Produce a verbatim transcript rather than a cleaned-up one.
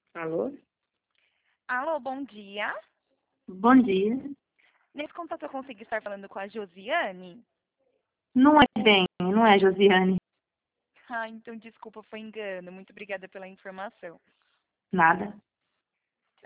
Alô? Alô, bom dia. Bom dia. Nesse contato eu consegui estar falando com a Josiane? Não é bem, não é, Josiane? Ah, então desculpa, foi engano. Muito obrigada pela informação. Nada.